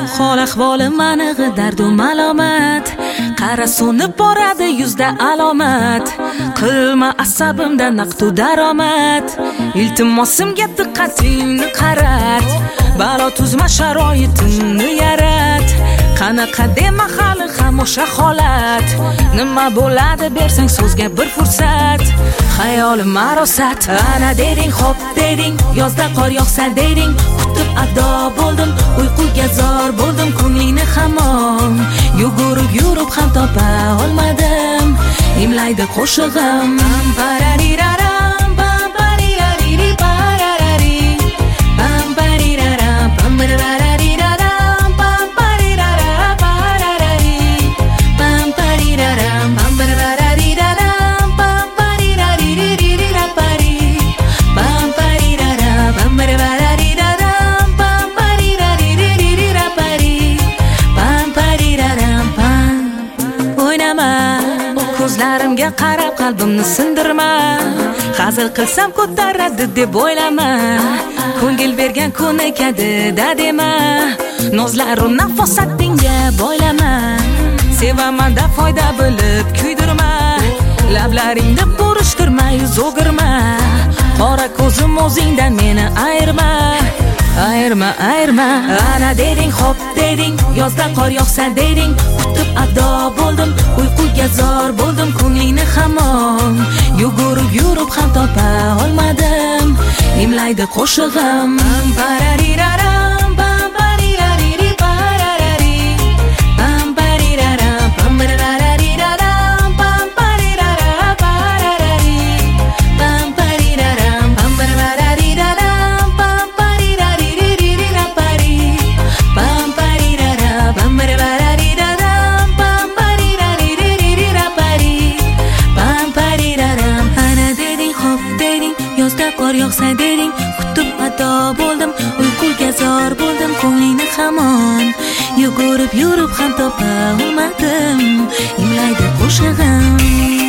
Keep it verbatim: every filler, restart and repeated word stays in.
hol ahvoli manig'i dardu malomat, qara so'nib boradi yuzda alomat. Qilma asabimda naqdu daromad, iltimosimga diqqatingni qarat. Balo tuzma sharoitimni yarat, qanaqa dema hali ham o'sha holat. Nima bo'ladi bersang so'zga bir fursat, xayolim marosat. Ana deding hop deding, yozda qor yog'sa deding, kutib ado bo'ldim, uyquga zor bo'ldim, ko'nglingni hamon yugurib yurib ham topa olmadim. Imlaydi qo'shig'im parariraram pam parirariri pararari pam parirara pam parirararam pam parirara pararari pam pariraram pam parirararam pam parirariririra pari pam parirara pam parirararam pam parirariririra pari pam pariraram pam. O'ynama ko'zlarimga qarab qalbimni sindirma, hazil qilsam ko'taradi deb o'ylama. Ko'ngil bergan ko'nikadi da dema, nozlaru nafosatingga boylama. Sevaman da foyda bilib kuydirma, lablaringni burishtirma, yuz o'girma. Qora ko'zim o'zingdan meni ayirma, ayirma, ayirma. Ana deding hop deding, yozda qor yog'sa deding, kutib ado bo'ldim, uyquga zor bo'ldim, ko'nglingni hamon yugurib yurib ham topa olmadim. Imlaydi qo'shig'im parariraram pam parirariri pararari pam parirara pam parirariraram pam parirara pararari pam pariraram pam parirariraram pam parirariririra pari pam parirara pam parirariraram pam parirariririra pari pam pariraram. Ana deding hop deding, yozda qor yog'sa deding, kutib ado bo'ldim, uyquga zor bo'ldim, ko'nglingni hamon yugurib yurib ham topa olmadim. Imlaydi qo'shig'im